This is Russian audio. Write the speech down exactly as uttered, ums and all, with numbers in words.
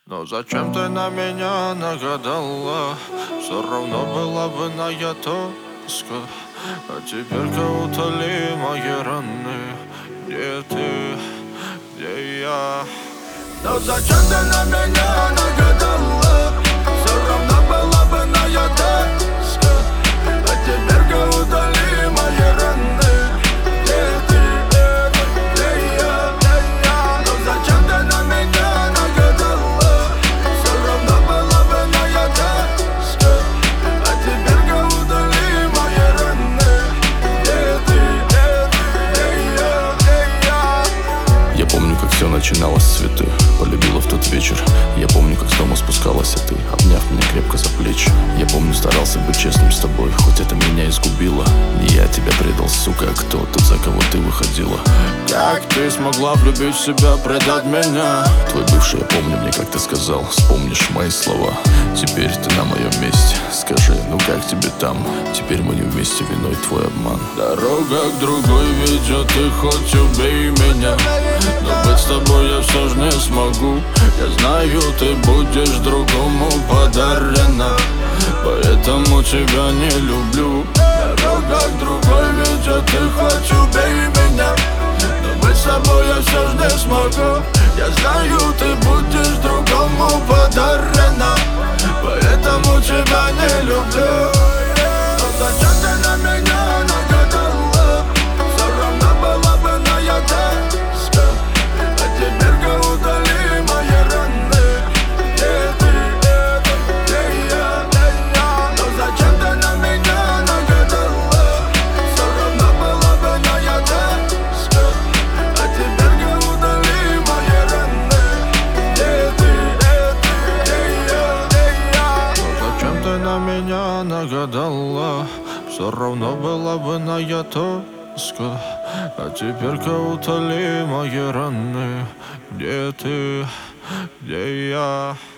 Но зачем ты на меня нагадала? Все равно была бы на я тоска. А теперь-ка утоли мои раны. Где ты, где я? Но зачем ты на меня нагадала? Все равно была бы на я тоска. А теперь-ка утоли мои раны. Где ты, где я? Но зачем ты на меня нагадала? Все равно была бы на я тоска. А теперь-ка утоли мои раны. Где ты, где я, где я? Я помню, как все начиналось с цветы. Полюбила в тот вечер. Я помню, как с дома спускалась, а ты, обняв меня крепко за плечи. Я помню, старался быть честным с тобой, хоть это меня изгубило. Не я тебя предал, сука, а кто тот, за кого ты выходила? Как ты смогла влюбить в себя, предать меня? Твой бывший, я помню, мне как ты сказал, вспомнишь мои слова. Теперь ты на моем месте. Скажи, ну как тебе там? Теперь мы не вместе, виной твой обман. Дорога к другой ведет, и хоть убей меня, но быть с тобой я все же не смогу. Я знаю, ты будешь другому подарена, поэтому тебя не люблю. Дорога к другой ведет, и хоть убей меня, но быть с тобой я все же не смогу. Я знаю, ты будешь другому подарена, поэтому тебя не люблю. Но зачем ты на меня нагадала? Все равно была бы на я тоска. А теперь-ка удали мои раны. Где ты, где я? Но зачем ты на меня нагадала? Все равно была бы на я тоска. А теперь-ка удали мои раны. Где ты, где я? Но зачем ты на меня нагадала? Все равно была бы на я тоска. А теперь-ка утоли мои раны. Где ты, где я?